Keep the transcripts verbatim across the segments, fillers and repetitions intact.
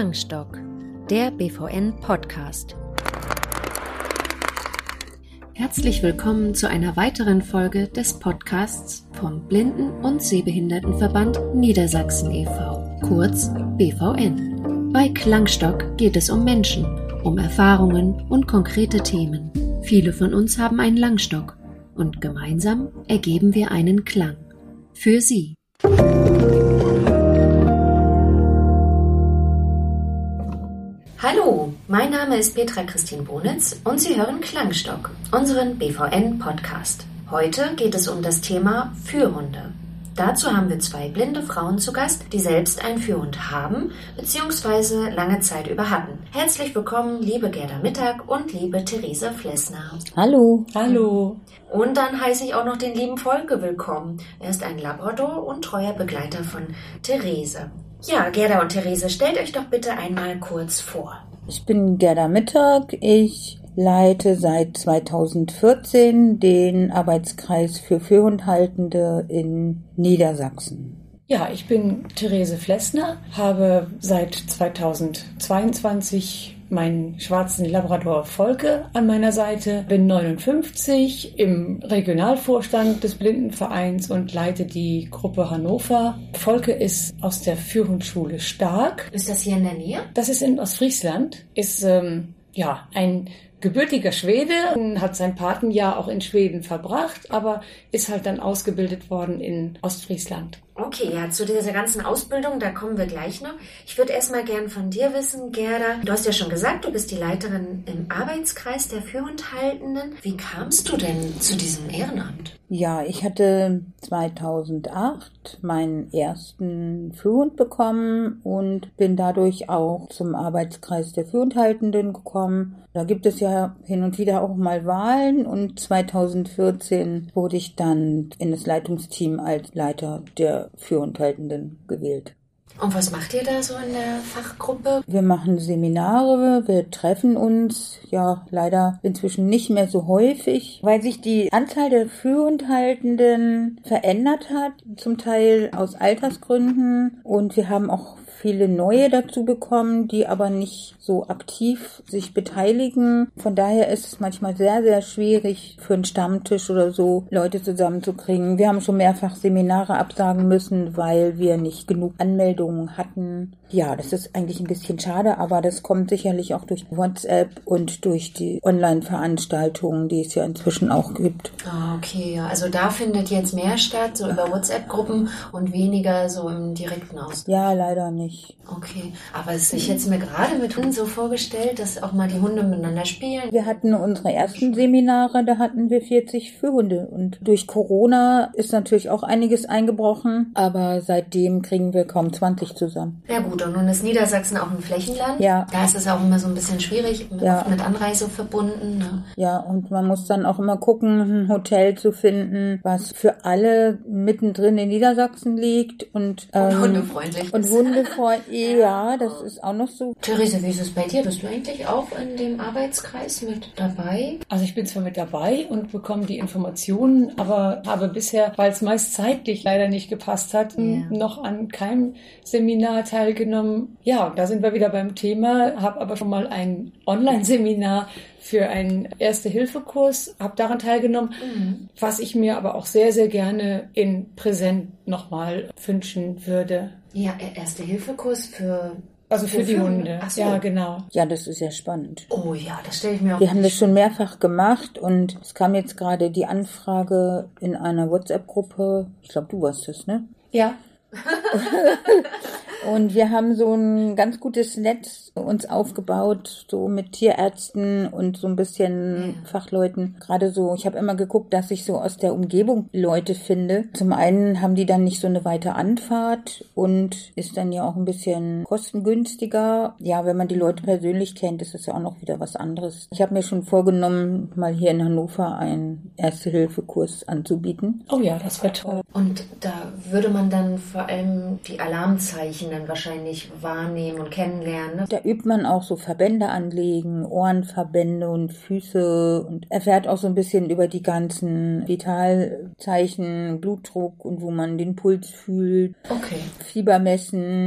Klangstock, der B V N-Podcast. Herzlich willkommen zu einer weiteren Folge des Podcasts vom Blinden- und Sehbehindertenverband Niedersachsen e V, kurz B V N. Bei Klangstock geht es um Menschen, um Erfahrungen und konkrete Themen. Viele von uns haben einen Langstock und gemeinsam ergeben wir einen Klang. Für Sie. Hallo, mein Name ist Petra Christine Bonitz und Sie hören Klangstock, unseren B V N-Podcast. Heute geht es um das Thema Führhunde. Dazu haben wir zwei blinde Frauen zu Gast, die selbst einen Führhund haben bzw. lange Zeit über hatten. Herzlich willkommen, liebe Gerda Mittag und liebe Therese Flessner. Hallo. Hallo. Und dann heiße ich auch noch den lieben Volke willkommen. Er ist ein Labrador und treuer Begleiter von Therese. Ja, Gerda und Therese, stellt euch doch bitte einmal kurz vor. Ich bin Gerda Mittag. Ich leite seit zweitausendvierzehn den Arbeitskreis für Führhundhaltende in Niedersachsen. Ja, ich bin Therese Flessner, habe seit zweitausendzweiundzwanzig meinen schwarzen Labrador Volke an meiner Seite, bin neunundfünfzig, im Regionalvorstand des Blindenvereins und leite die Gruppe Hannover. Volke ist aus der Führhundschule Stark. Ist das hier in der Nähe? Das ist in Ostfriesland, ist ähm, ja ein gebürtiger Schwede, hat sein Patenjahr auch in Schweden verbracht, aber ist halt dann ausgebildet worden in Ostfriesland. Okay, ja, zu dieser ganzen Ausbildung, da kommen wir gleich noch. Ich würde erstmal gern von dir wissen, Gerda. Du hast ja schon gesagt, du bist die Leiterin im Arbeitskreis der Führhundhaltenden. Wie kamst du denn zu diesem Ehrenamt? Ja, ich hatte zweitausendacht meinen ersten Führhund bekommen und bin dadurch auch zum Arbeitskreis der Führhundhaltenden gekommen. Da gibt es ja hin und wieder auch mal Wahlen und zweitausendvierzehn wurde ich dann in das Leitungsteam als Leiter der Führhundhaltenden gewählt. Und was macht ihr da so in der Fachgruppe? Wir machen Seminare, wir treffen uns, ja leider inzwischen nicht mehr so häufig, weil sich die Anzahl der Führhundhaltenden verändert hat, zum Teil aus Altersgründen, und wir haben auch viele neue dazu bekommen, die aber nicht so aktiv sich beteiligen. Von daher ist es manchmal sehr, sehr schwierig für einen Stammtisch oder so Leute zusammenzukriegen. Wir haben schon mehrfach Seminare absagen müssen, weil wir nicht genug Anmeldungen hatten. Ja, das ist eigentlich ein bisschen schade, aber das kommt sicherlich auch durch WhatsApp und durch die Online-Veranstaltungen, die es ja inzwischen auch gibt. Ah, okay, ja. Also da findet jetzt mehr statt, so über WhatsApp-Gruppen und weniger so im direkten Austausch. Ja, leider nicht. Okay, aber ich hätte es mir gerade mit Hunden so vorgestellt, dass auch mal die Hunde miteinander spielen. Wir hatten unsere ersten Seminare, da hatten wir vierzig Führhunde und durch Corona ist natürlich auch einiges eingebrochen, aber seitdem kriegen wir kaum zwanzig zusammen. Ja gut, und nun ist Niedersachsen auch ein Flächenland. Ja. Da ist es auch immer so ein bisschen schwierig, mit, ja. mit Anreise verbunden. Ne? Ja, und man muss dann auch immer gucken, ein Hotel zu finden, was für alle mittendrin in Niedersachsen liegt und, ähm, und hundefreundlich und ist. hundefreundlich. Ja, das ist auch noch so. Therese, wie ist es bei dir? Bist du eigentlich auch in dem Arbeitskreis mit dabei? Also ich bin zwar mit dabei und bekomme die Informationen, aber habe bisher, weil es meist zeitlich leider nicht gepasst hat, yeah. noch an keinem Seminar teilgenommen. Ja, und da sind wir wieder beim Thema, habe aber schon mal ein Online-Seminar für einen Erste-Hilfe-Kurs, habe daran teilgenommen, mhm. was ich mir aber auch sehr, sehr gerne in Präsent nochmal wünschen würde. Ja, Erste-Hilfe-Kurs für... Also für, für die Hunde. Ach so. Ja, genau. Ja, das ist sehr spannend. Oh ja, das stelle ich mir auch Wir haben das schon mehrfach gemacht und es kam jetzt gerade die Anfrage in einer WhatsApp-Gruppe. Ich glaube, du warst es, ne? Ja. Und wir haben so ein ganz gutes Netz uns aufgebaut, so mit Tierärzten und so ein bisschen ja. Fachleuten. Gerade so, ich habe immer geguckt, dass ich so aus der Umgebung Leute finde. Zum einen haben die dann nicht so eine weite Anfahrt und ist dann ja auch ein bisschen kostengünstiger. Ja, wenn man die Leute persönlich kennt, ist das ja auch noch wieder was anderes. Ich habe mir schon vorgenommen, mal hier in Hannover einen Erste-Hilfe-Kurs anzubieten. Oh ja, das wäre toll. Und da würde man dann vor allem die Alarmzeichen dann wahrscheinlich wahrnehmen und kennenlernen. Ne? Da übt man auch so Verbände anlegen, Ohrenverbände und Füße und erfährt auch so ein bisschen über die ganzen Vitalzeichen, Blutdruck und wo man den Puls fühlt. Okay. Fieber messen.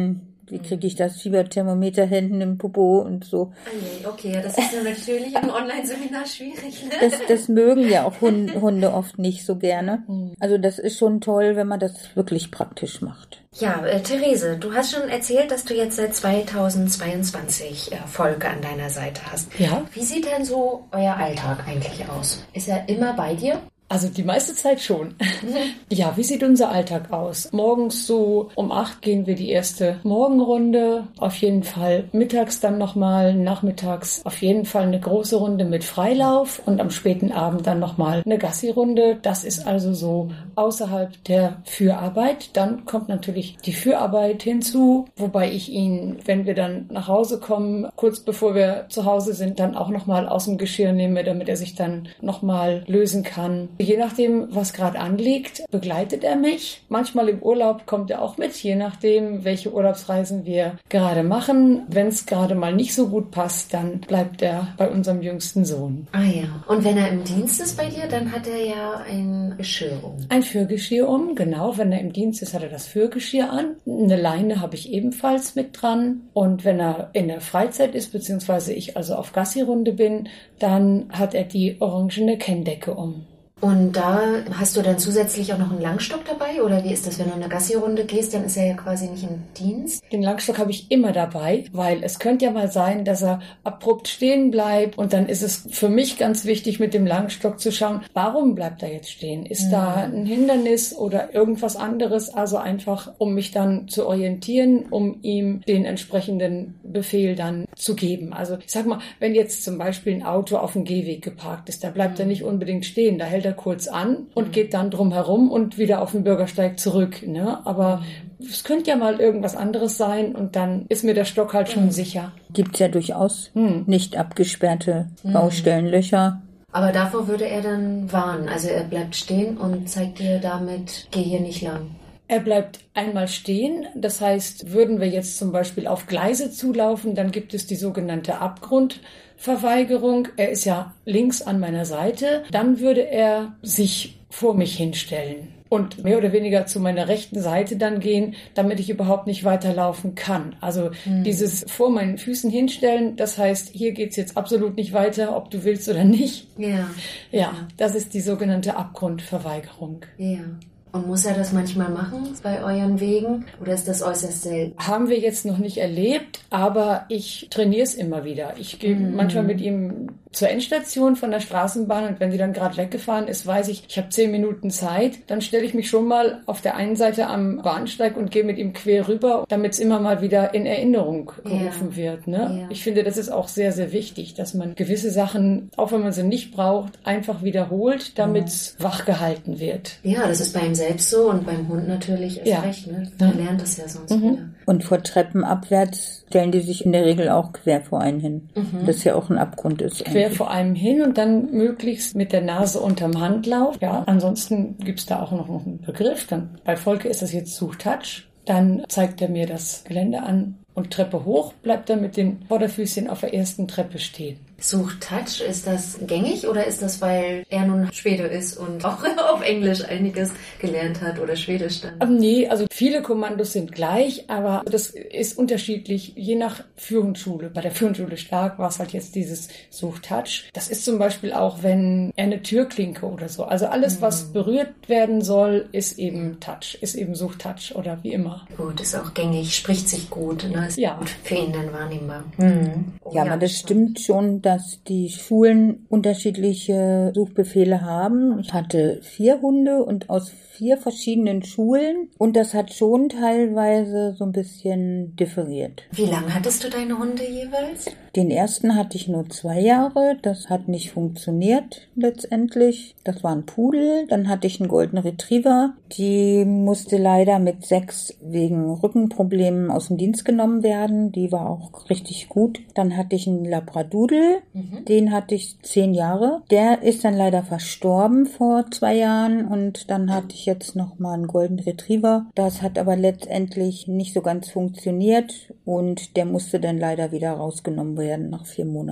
wie kriege ich das Fieberthermometer hinten im Popo und so. Okay, ja, das ist ja natürlich im Online-Seminar schwierig. Ne? Das, das mögen ja auch Hunde, Hunde oft nicht so gerne. Also das ist schon toll, wenn man das wirklich praktisch macht. Ja, äh, Therese, du hast schon erzählt, dass du jetzt seit zweitausendzweiundzwanzig äh, Volker an deiner Seite hast. Ja. Wie sieht denn so euer Alltag eigentlich aus? Ist er immer bei dir? Also die meiste Zeit schon. Ja, wie sieht unser Alltag aus? Morgens so um acht gehen wir die erste Morgenrunde. Auf jeden Fall mittags dann nochmal, nachmittags auf jeden Fall eine große Runde mit Freilauf und am späten Abend dann nochmal eine Gassi-Runde. Das ist also so außerhalb der Führarbeit. Dann kommt natürlich die Führarbeit hinzu, wobei ich ihn, wenn wir dann nach Hause kommen, kurz bevor wir zu Hause sind, dann auch nochmal aus dem Geschirr nehme, damit er sich dann nochmal lösen kann. Je nachdem, was gerade anliegt, begleitet er mich. Manchmal im Urlaub kommt er auch mit, je nachdem, welche Urlaubsreisen wir gerade machen. Wenn es gerade mal nicht so gut passt, dann bleibt er bei unserem jüngsten Sohn. Ah ja. Und wenn er im Dienst ist bei dir, dann hat er ja ein Geschirr um. Ein Führgeschirr um, genau. Wenn er im Dienst ist, hat er das Führgeschirr an. Eine Leine habe ich ebenfalls mit dran. Und wenn er in der Freizeit ist, beziehungsweise ich also auf Gassi-Runde bin, dann hat er die orangene Kenndecke um. Und da hast du dann zusätzlich auch noch einen Langstock dabei? Oder wie ist das, wenn du in eine Gassi-Runde gehst, dann ist er ja quasi nicht im Dienst? Den Langstock habe ich immer dabei, weil es könnte ja mal sein, dass er abrupt stehen bleibt. Und dann ist es für mich ganz wichtig, mit dem Langstock zu schauen, warum bleibt er jetzt stehen? Ist mhm. da ein Hindernis oder irgendwas anderes? Also einfach, um mich dann zu orientieren, um ihm den entsprechenden Befehl dann zu geben. Also ich sag mal, wenn jetzt zum Beispiel ein Auto auf dem Gehweg geparkt ist, da bleibt mhm. er nicht unbedingt stehen. Da hält er kurz an und geht dann drum herum und wieder auf den Bürgersteig zurück. Ne? Aber es könnte ja mal irgendwas anderes sein und dann ist mir der Stock halt schon sicher. Gibt's ja durchaus hm. nicht abgesperrte hm. Baustellenlöcher. Aber davor würde er dann warnen. Also er bleibt stehen und zeigt dir damit, geh hier nicht lang. Er bleibt einmal stehen. Das heißt, würden wir jetzt zum Beispiel auf Gleise zulaufen, dann gibt es die sogenannte Abgrundverweigerung. Er ist ja links an meiner Seite. Dann würde er sich vor mich hinstellen und mehr oder weniger zu meiner rechten Seite dann gehen, damit ich überhaupt nicht weiterlaufen kann. Also mhm. dieses vor meinen Füßen hinstellen, das heißt, hier geht's jetzt absolut nicht weiter, ob du willst oder nicht. Ja. Ja, das ist die sogenannte Abgrundverweigerung. Ja. Und muss er das manchmal machen bei euren Wegen oder ist das äußerst selten? Haben wir jetzt noch nicht erlebt, aber ich trainiere es immer wieder. Ich gehe mhm. manchmal mit ihm zur Endstation von der Straßenbahn und wenn sie dann gerade weggefahren ist, weiß ich, ich habe zehn Minuten Zeit. Dann stelle ich mich schon mal auf der einen Seite am Bahnsteig und gehe mit ihm quer rüber, damit es immer mal wieder in Erinnerung gerufen ja. wird. Ne? Ja. Ich finde, das ist auch sehr, sehr wichtig, dass man gewisse Sachen, auch wenn man sie nicht braucht, einfach wiederholt, damit es ja. wachgehalten wird. Ja, das ist bei ihm selbst so und beim Hund natürlich erst ja. recht. Ne? Er lernt das ja sonst mhm. wieder. Und vor Treppen abwärts stellen die sich in der Regel auch quer vor einen hin. Mhm. Das ja auch ein Abgrund ist. Quer vor einem hin und dann möglichst mit der Nase unterm Handlauf. Ja, ansonsten gibt's da auch noch einen Begriff. Dann bei Volker ist das jetzt Suchtouch. Dann zeigt er mir das Gelände an und Treppe hoch, bleibt er mit den Vorderfüßchen auf der ersten Treppe stehen. Suchtouch, ist das gängig oder ist das, weil er nun Schwede ist und auch auf Englisch einiges gelernt hat oder Schwedisch dann? Ähm, nee, also viele Kommandos sind gleich, aber das ist unterschiedlich, je nach Führungsschule. Bei der Führungsschule Stark war es halt jetzt dieses Suchtouch. Das ist zum Beispiel auch, wenn er eine Türklinke oder so. Also alles, mhm. was berührt werden soll, ist eben Touch, ist eben Suchtouch oder wie immer. Gut, ist auch gängig, spricht sich gut, ne? Ist ja. gut für ihn dann wahrnehmbar. Mhm. Oh, ja, ja, aber das stimmt schon, dass die Schulen unterschiedliche Suchbefehle haben. Ich hatte vier Hunde und aus vier verschiedenen Schulen und das hat schon teilweise so ein bisschen differiert. Wie lange hattest du deine Hunde jeweils? Den ersten hatte ich nur zwei Jahre. Das hat nicht funktioniert letztendlich. Das war ein Pudel. Dann hatte ich einen Golden Retriever. Die musste leider mit sechs wegen Rückenproblemen aus dem Dienst genommen werden. Die war auch richtig gut. Dann hatte ich einen Labradoodle. Mhm. Den hatte ich zehn Jahre. Der ist dann leider verstorben vor zwei Jahren. Und dann hatte ich jetzt noch mal einen Golden Retriever. Das hat aber letztendlich nicht so ganz funktioniert. Und der musste dann leider wieder rausgenommen werden nach vier Monaten.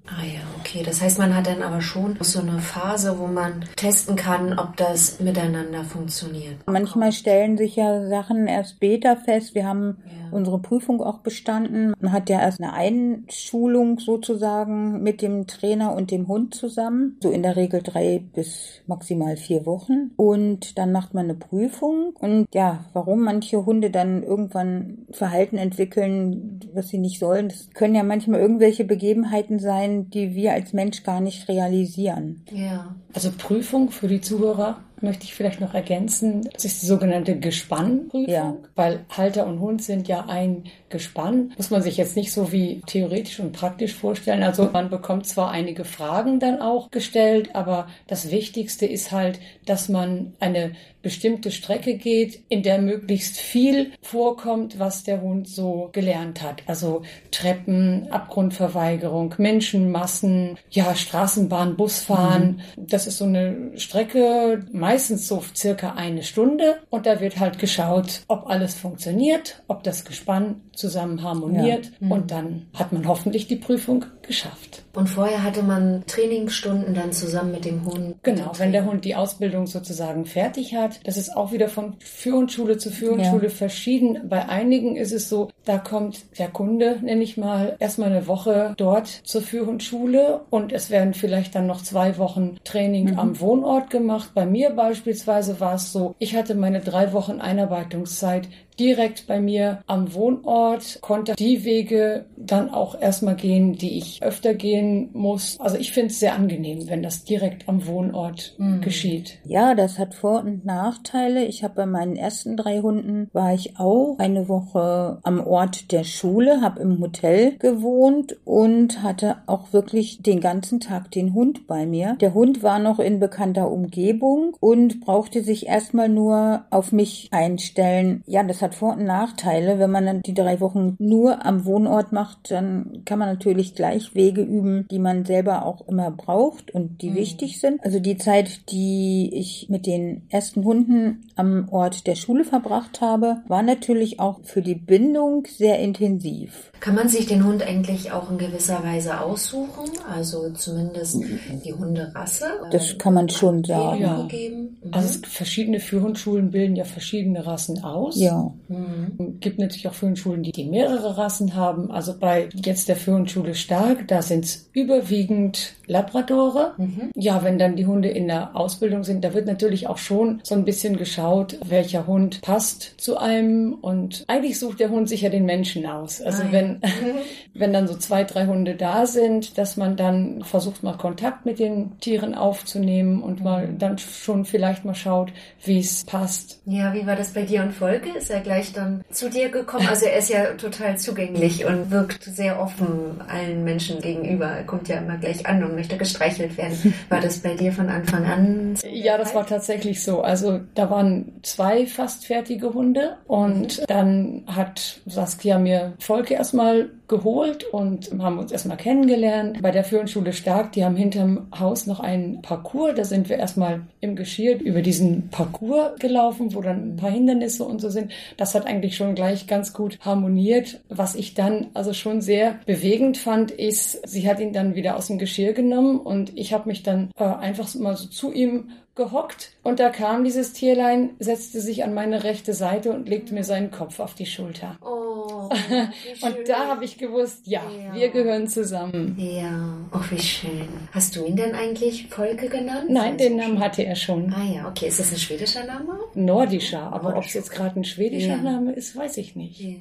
Ah ja, okay. Das heißt, man hat dann aber schon so eine Phase, wo man testen kann, ob das miteinander funktioniert. Manchmal stellen sich ja Sachen erst später fest. Wir haben ja. unsere Prüfung auch bestanden. Man hat ja erst eine Einschulung sozusagen mit dem Trainer und dem Hund zusammen. So in der Regel drei bis maximal vier Wochen. Und dann macht man eine Prüfung. Und ja, warum manche Hunde dann irgendwann Verhalten entwickeln, was sie nicht sollen, das können ja manchmal irgendwelche Begebenheiten sein, die wir als Mensch gar nicht realisieren. Ja. Also Prüfung für die Zuhörer möchte ich vielleicht noch ergänzen. Das ist die sogenannte Gespannprüfung, ja. Weil Halter und Hund sind ja ein Gespann. Muss man sich jetzt nicht so wie theoretisch und praktisch vorstellen. Also man bekommt zwar einige Fragen dann auch gestellt, aber das Wichtigste ist halt, dass man eine bestimmte Strecke geht, in der möglichst viel vorkommt, was der Hund so gelernt hat. Also Treppen, Abgrundverweigerung, Menschenmassen, ja, Straßenbahn, Busfahren. Mhm. Das ist so eine Strecke, meistens so circa eine Stunde. Und da wird halt geschaut, ob alles funktioniert, ob das Gespann zusammen harmoniert. Ja. Mhm. Und dann hat man hoffentlich die Prüfung geschafft. Und vorher hatte man Trainingsstunden dann zusammen mit dem Hund? Genau, wenn der Hund die Ausbildung sozusagen fertig hat. Das ist auch wieder von Führhundschule zu Führhundschule ja. verschieden. Bei einigen ist es so, da kommt der Kunde, nenne ich mal, erstmal eine Woche dort zur Führhundschule und es werden vielleicht dann noch zwei Wochen Training mhm. am Wohnort gemacht. Bei mir beispielsweise war es so, ich hatte meine drei Wochen Einarbeitungszeit direkt bei mir am Wohnort, konnte die Wege dann auch erstmal gehen, die ich öfter gehen muss. Also ich finde es sehr angenehm, wenn das direkt am Wohnort mhm. geschieht. Ja, das hat Vor- und Nachteile. Ich habe bei meinen ersten drei Hunden, war ich auch eine Woche am Ort der Schule, habe im Hotel gewohnt und hatte auch wirklich den ganzen Tag den Hund bei mir. Der Hund war noch in bekannter Umgebung und brauchte sich erstmal nur auf mich einstellen. Ja, das hat Vor- und Nachteile. Wenn man dann die drei Wochen nur am Wohnort macht, dann kann man natürlich gleich Wege üben, die man selber auch immer braucht und die mhm. wichtig sind. Also die Zeit, die ich mit den ersten Hunden am Ort der Schule verbracht habe, war natürlich auch für die Bindung sehr intensiv. Kann man sich den Hund eigentlich auch in gewisser Weise aussuchen? Also zumindest die Hunderasse? Das kann man schon sagen. Ja. Mhm. Also verschiedene Führhundschulen bilden ja verschiedene Rassen aus. Ja. Mhm. Gibt natürlich auch Führhundschulen, die, die mehrere Rassen haben. Also bei jetzt der Führhundschule Stark, da sind es überwiegend Labradore. Mhm. Ja, wenn dann die Hunde in der Ausbildung sind, da wird natürlich auch schon so ein bisschen geschaut, welcher Hund passt zu einem. Und eigentlich sucht der Hund sich ja den Menschen aus. Also ah, wenn, ja. wenn dann so zwei, drei Hunde da sind, dass man dann versucht, mal Kontakt mit den Tieren aufzunehmen und mhm. mal dann schon vielleicht mal schaut, wie es passt. Ja, wie war das bei dir und Volke? Ist er gleich dann zu dir gekommen? Also er ist ja total zugänglich und wirkt sehr offen allen Menschen gegenüber. Er kommt ja immer gleich an und möchte gestreichelt werden. War das bei dir von Anfang an? Ja, das war tatsächlich so. Also da waren zwei fast fertige Hunde und mhm. dann hat Saskia mir Volke erstmal geholt und haben uns erstmal kennengelernt. Bei der Führhundschule Stark, die haben hinterm Haus noch einen Parcours. Da sind wir erstmal im Geschirr über diesen Parcours gelaufen, wo dann ein paar Hindernisse und so sind. Das hat eigentlich schon gleich ganz gut harmoniert. Was ich dann also schon sehr bewegend fand, ist, sie hat ihn dann wieder aus dem Geschirr genommen und ich habe mich dann äh, einfach mal so zu ihm gehockt und da kam dieses Tierlein, setzte sich an meine rechte Seite und legte mir seinen Kopf auf die Schulter. Oh, und da habe ich gewusst, ja, ja, wir gehören zusammen. Ja, oh, wie schön. Hast du ihn denn eigentlich Volke genannt? Nein, den Namen hatte er schon. Ah ja, okay. Ist das ein schwedischer Name? Nordischer, aber ob es jetzt gerade ein schwedischer ja. Name ist, weiß ich nicht. Ja.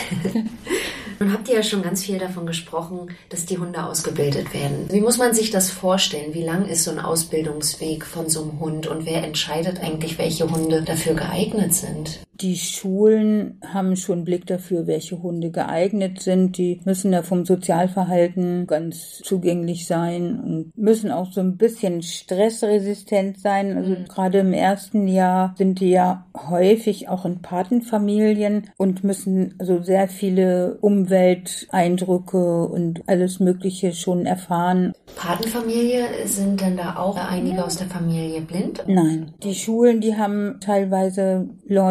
Nun habt ihr ja schon ganz viel davon gesprochen, dass die Hunde ausgebildet werden. Wie muss man sich das vorstellen? Wie lang ist so ein Ausbildungsweg von so einem Hund und wer entscheidet eigentlich, welche Hunde dafür geeignet sind? Die Schulen haben schon einen Blick dafür, welche Hunde geeignet sind. Die müssen ja vom Sozialverhalten ganz zugänglich sein und müssen auch so ein bisschen stressresistent sein. Also mhm. gerade im ersten Jahr sind die ja häufig auch in Patenfamilien und müssen also sehr viele Umwelteindrücke und alles Mögliche schon erfahren. Patenfamilie, sind denn da auch einige aus der Familie blind? Nein, die Schulen, die haben teilweise Leute,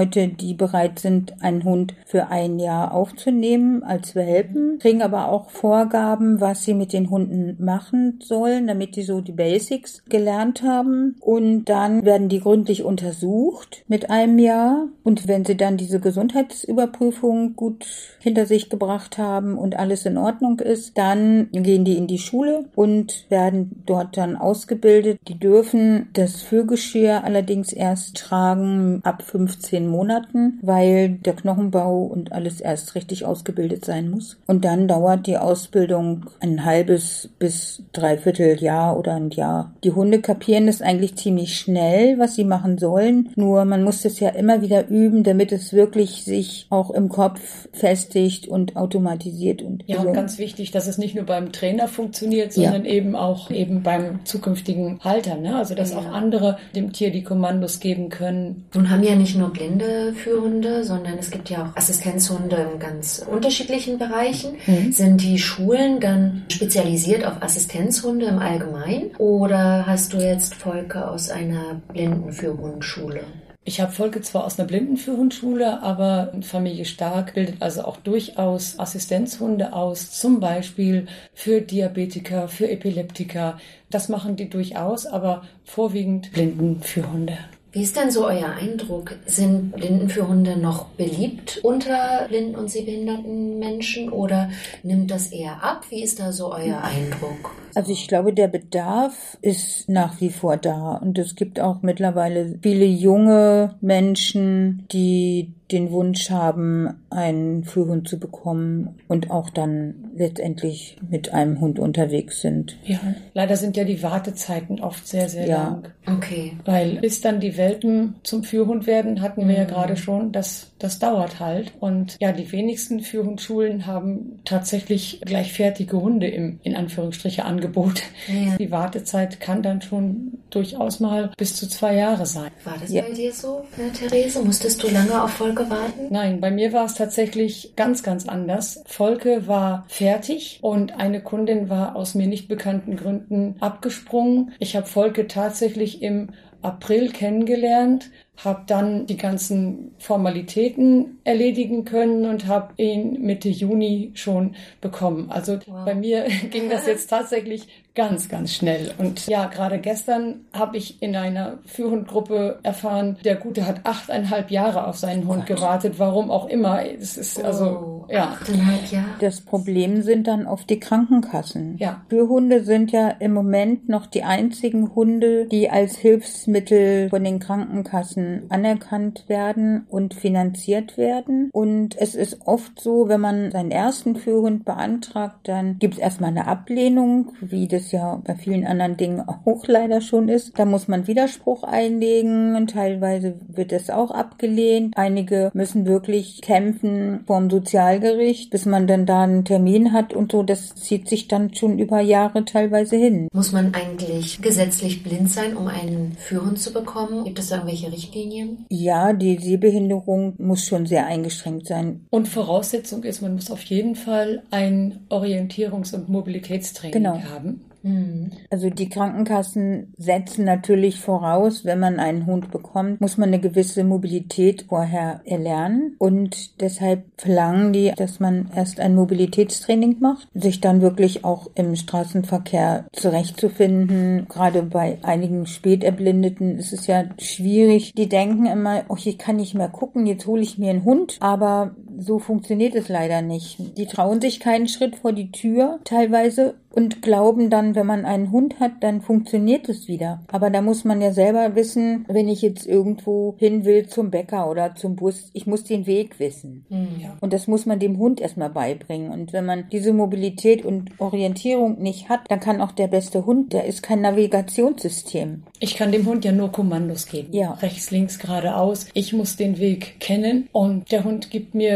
die bereit sind, einen Hund für ein Jahr aufzunehmen als Welpen, kriegen aber auch Vorgaben, was sie mit den Hunden machen sollen, damit die so die Basics gelernt haben. Und dann werden die gründlich untersucht mit einem Jahr. Und wenn sie dann diese Gesundheitsüberprüfung gut hinter sich gebracht haben und alles in Ordnung ist, dann gehen die in die Schule und werden dort dann ausgebildet. Die dürfen das Führgeschirr allerdings erst tragen ab fünfzehn Monaten, weil der Knochenbau und alles erst richtig ausgebildet sein muss. Und dann dauert die Ausbildung ein halbes bis dreiviertel Jahr oder ein Jahr. Die Hunde kapieren es eigentlich ziemlich schnell, was sie machen sollen. Nur man muss es ja immer wieder üben, damit es wirklich sich auch im Kopf festigt und automatisiert. Und ja, so. Und ganz wichtig, dass es nicht nur beim Trainer funktioniert, sondern ja. eben auch eben beim zukünftigen Halter. Ne? Also dass ja. auch andere dem Tier die Kommandos geben können. Nun haben ja nicht nur blinde Führhunde, sondern es gibt ja auch Assistenzhunde in ganz unterschiedlichen Bereichen. Mhm. Sind die Schulen dann spezialisiert auf Assistenzhunde im Allgemeinen oder hast du jetzt Volker aus einer Blindenführhundschule? Ich habe Volke zwar aus einer Blindenführhundschule, aber Familie Stark bildet also auch durchaus Assistenzhunde aus, zum Beispiel für Diabetiker, für Epileptiker. Das machen die durchaus, aber vorwiegend Blindenführhunde. Wie ist denn so euer Eindruck? Sind Blindenführhunde noch beliebt unter blinden und sehbehinderten Menschen oder nimmt das eher ab? Wie ist da so euer Eindruck? Also ich glaube, der Bedarf ist nach wie vor da und es gibt auch mittlerweile viele junge Menschen, die den Wunsch haben, einen Führhund zu bekommen und auch dann letztendlich mit einem Hund unterwegs sind. Ja, leider sind ja die Wartezeiten oft sehr, sehr ja. lang. Okay. Weil bis dann die Welpen zum Führhund werden, hatten wir mhm. ja gerade schon, das, das dauert halt. Und ja, die wenigsten Führhundschulen haben tatsächlich gleich fertige Hunde im, in Anführungsstriche, Angebot. Ja. Die Wartezeit kann dann schon durchaus mal bis zu zwei Jahre sein. War das ja. bei dir so, Herr Therese? Musstest du lange auf Volker warten? Nein, bei mir war es tatsächlich ganz, ganz anders. Volke war fertig und eine Kundin war aus mir nicht bekannten Gründen abgesprungen. Ich habe Volke tatsächlich im April kennengelernt, habe dann die ganzen Formalitäten erledigen können und habe ihn Mitte Juni schon bekommen. Also wow. bei mir ging das jetzt tatsächlich ganz, ganz schnell. Und ja, gerade gestern habe ich in einer Führhundgruppe erfahren, der Gute hat achteinhalb Jahre auf seinen Hund oh gewartet, warum auch immer. Es ist also, oh, ja. Achteinhalb Jahre. Das Problem sind dann oft die Krankenkassen. Ja. Führhunde sind ja im Moment noch die einzigen Hunde, die als Hilfsmittel von den Krankenkassen anerkannt werden und finanziert werden. Und es ist oft so, wenn man seinen ersten Führhund beantragt, dann gibt es erstmal eine Ablehnung, wie das ja bei vielen anderen Dingen auch leider schon ist. Da muss man Widerspruch einlegen und teilweise wird es auch abgelehnt. Einige müssen wirklich kämpfen vorm Sozialgericht, bis man dann da einen Termin hat und so. Das zieht sich dann schon über Jahre teilweise hin. Muss man eigentlich gesetzlich blind sein, um einen Führhund zu bekommen? Gibt es da irgendwelche Richtlinien? Ja, die Sehbehinderung muss schon sehr eingeschränkt sein. Und Voraussetzung ist, man muss auf jeden Fall ein Orientierungs- und Mobilitätstraining genau. haben. Also die Krankenkassen setzen natürlich voraus, wenn man einen Hund bekommt, muss man eine gewisse Mobilität vorher erlernen und deshalb verlangen die, dass man erst ein Mobilitätstraining macht, sich dann wirklich auch im Straßenverkehr zurechtzufinden. Gerade bei einigen Späterblindeten ist es ja schwierig. Die denken immer, oh, ich kann nicht mehr gucken, jetzt hole ich mir einen Hund, aber so funktioniert es leider nicht. Die trauen sich keinen Schritt vor die Tür teilweise und glauben dann, wenn man einen Hund hat, dann funktioniert es wieder. Aber da muss man ja selber wissen, wenn ich jetzt irgendwo hin will zum Bäcker oder zum Bus, ich muss den Weg wissen. Ja. Und das muss man dem Hund erstmal beibringen. Und wenn man diese Mobilität und Orientierung nicht hat, dann kann auch der beste Hund, der ist kein Navigationssystem. Ich kann dem Hund ja nur Kommandos geben. Ja. Rechts, links, geradeaus. Ich muss den Weg kennen und der Hund gibt mir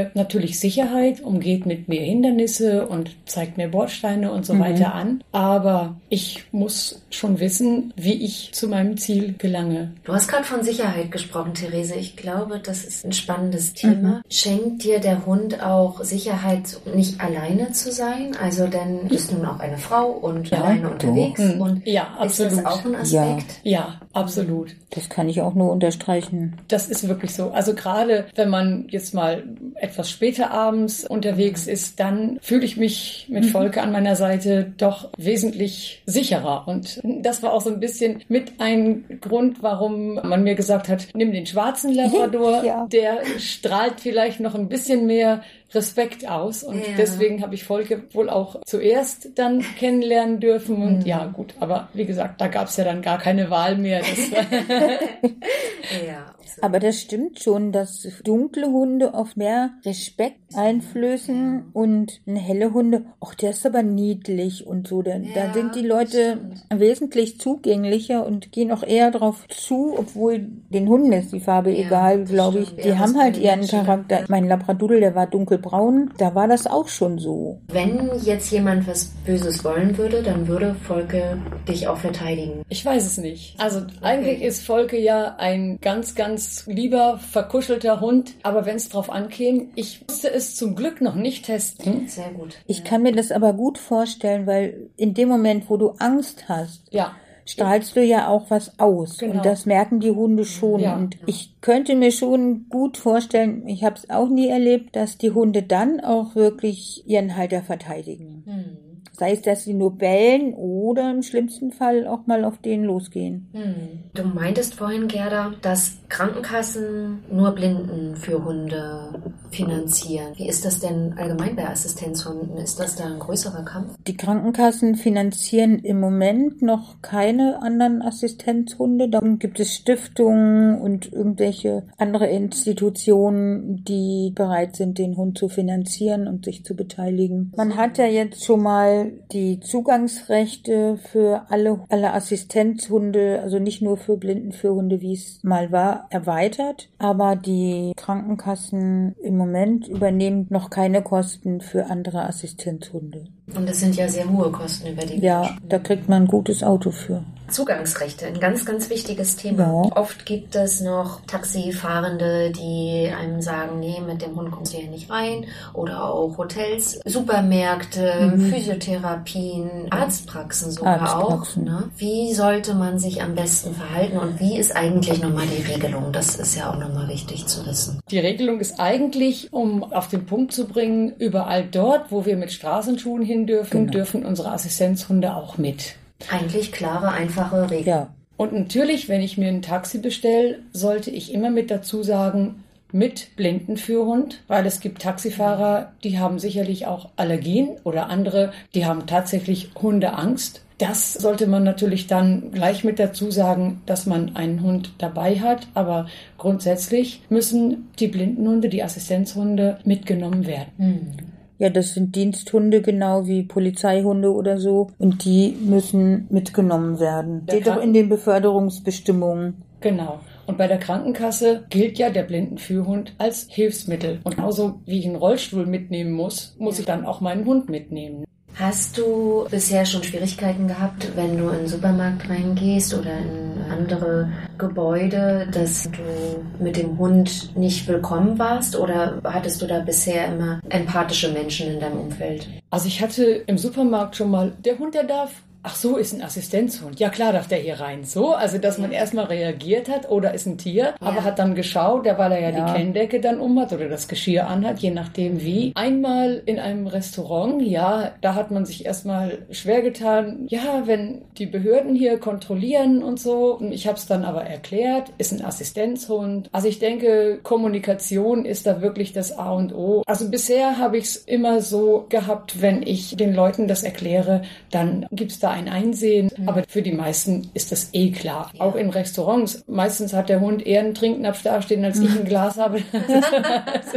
mir natürlich Sicherheit, umgeht mit mir Hindernisse und zeigt mir Bordsteine und so mhm. weiter an. Aber ich muss schon wissen, wie ich zu meinem Ziel gelange. Du hast gerade von Sicherheit gesprochen, Therese. Ich glaube, das ist ein spannendes Thema. Mhm. Schenkt dir der Hund auch Sicherheit, nicht alleine zu sein? Also denn bist du nun auch eine Frau und ja, alleine unterwegs. Mhm. Und ja, absolut. Ist das auch ein Aspekt? Ja, ja, absolut. Das kann ich auch nur unterstreichen. Das ist wirklich so. Also gerade wenn man jetzt mal etwas später abends unterwegs ist, dann fühle ich mich mit Volker an meiner Seite doch wesentlich sicherer. Und das war auch so ein bisschen mit ein Grund, warum man mir gesagt hat, nimm den schwarzen Labrador, ja. der strahlt vielleicht noch ein bisschen mehr Respekt aus. Und ja. deswegen habe ich Volker wohl auch zuerst dann kennenlernen dürfen. Und mhm. ja, gut, aber wie gesagt, da gab es ja dann gar keine Wahl mehr. Das ja. Aber das stimmt schon, dass dunkle Hunde oft mehr Respekt einflößen und helle Hunde, ach, der ist aber niedlich und so. Da, ja, da sind die Leute wesentlich zugänglicher und gehen auch eher drauf zu, obwohl den Hunden ist die Farbe ja, egal, glaube ich. Die ja, haben halt ihren Menschen. Charakter. Mein Labradoodle, der war dunkelbraun, da war das auch schon so. Wenn jetzt jemand was Böses wollen würde, dann würde Volker dich auch verteidigen. Ich weiß es nicht. Also okay. eigentlich ist Volker ja ein ganz, ganz lieber, verkuschelter Hund. Aber wenn es drauf ankäme, ich musste es zum Glück noch nicht testen. Sehr gut. Ich kann mir das aber gut vorstellen, weil in dem Moment, wo du Angst hast, ja. strahlst du ja auch was aus. Genau. Und das merken die Hunde schon. Ja. Und ich könnte mir schon gut vorstellen, ich habe es auch nie erlebt, dass die Hunde dann auch wirklich ihren Halter verteidigen. Hm. Sei es, dass sie nur bellen oder im schlimmsten Fall auch mal auf den losgehen. Hm. Du meintest vorhin, Gerda, dass Krankenkassen nur Blinden für Hunde finanzieren. Wie ist das denn allgemein bei Assistenzhunden? Ist das da ein größerer Kampf? Die Krankenkassen finanzieren im Moment noch keine anderen Assistenzhunde. Darum gibt es Stiftungen und irgendwelche andere Institutionen, die bereit sind, den Hund zu finanzieren und sich zu beteiligen. Man hat ja jetzt schon mal die Zugangsrechte für alle, alle Assistenzhunde, also nicht nur für Blindenführhunde, wie es mal war, erweitert. Aber die Krankenkassen im Moment übernehmen noch keine Kosten für andere Assistenzhunde. Und das sind ja sehr hohe Kosten, über die wir Ja, sprechen. Da kriegt man ein gutes Auto für. Zugangsrechte, ein ganz, ganz wichtiges Thema. Ja. Oft gibt es noch Taxifahrende, die einem sagen, nee, mit dem Hund kommst du hier nicht rein. Oder auch Hotels, Supermärkte, mhm. Physiotherapien, Arztpraxen sogar Arztpraxen. auch. Ne? Wie sollte man sich am besten verhalten und wie ist eigentlich nochmal die Regelung? Das ist ja auch nochmal wichtig zu wissen. Die Regelung ist eigentlich, um auf den Punkt zu bringen, überall dort, wo wir mit Straßenschuhen hin dürfen, genau. dürfen unsere Assistenzhunde auch mit. Eigentlich klare, einfache Regeln. Ja. Und natürlich, wenn ich mir ein Taxi bestelle, sollte ich immer mit dazu sagen, mit Blindenführhund, weil es gibt Taxifahrer, die haben sicherlich auch Allergien oder andere, die haben tatsächlich Hundeangst. Das sollte man natürlich dann gleich mit dazu sagen, dass man einen Hund dabei hat. Aber grundsätzlich müssen die Blindenhunde, die Assistenzhunde mitgenommen werden. Hm. Ja, das sind Diensthunde genau wie Polizeihunde oder so und die müssen mitgenommen werden. Steht doch in den Beförderungsbestimmungen. Genau. Und bei der Krankenkasse gilt ja der Blindenführhund als Hilfsmittel. Und genauso wie ich einen Rollstuhl mitnehmen muss, muss ich dann auch meinen Hund mitnehmen. Hast du bisher schon Schwierigkeiten gehabt, wenn du in den Supermarkt reingehst oder in andere Gebäude, dass du mit dem Hund nicht willkommen warst? Oder hattest du da bisher immer empathische Menschen in deinem Umfeld? Also ich hatte im Supermarkt schon mal, der Hund, der darf. Ach so, ist ein Assistenzhund. Ja klar, darf der hier rein. So, also dass man erstmal reagiert hat, oder ist ein Tier, ja. aber hat dann geschaut, der, weil er ja, ja die Kenndecke dann um hat oder das Geschirr anhat, je nachdem wie. Einmal in einem Restaurant, ja, da hat man sich erstmal schwer getan. Ja, wenn die Behörden hier kontrollieren und so. Ich habe es dann aber erklärt, ist ein Assistenzhund. Also ich denke, Kommunikation ist da wirklich das A und O. Also bisher habe ich es immer so gehabt, wenn ich den Leuten das erkläre, dann gibt es da ein Einsehen, mhm. aber für die meisten ist das eh klar. Ja. Auch in Restaurants. Meistens hat der Hund eher einen Trinknapf dastehen, als mhm. ich ein Glas habe.